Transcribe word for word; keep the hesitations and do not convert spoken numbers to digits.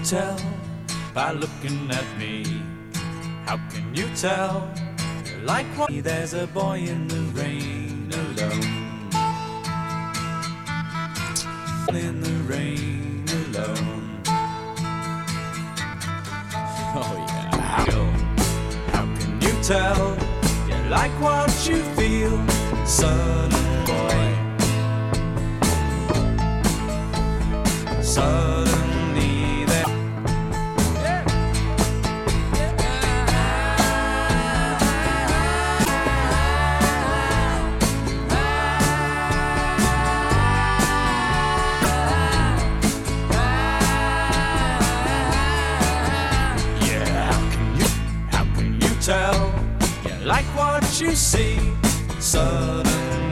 tell by looking at me? How can you tell? You're like what? There's a boy in the rain alone. In the rain alone. Oh yeah. How, how can you tell? You like what you feel, sudden boy. Suddenly there. Yeah. Yeah. How can you? How can you tell? You like what you see, suddenly.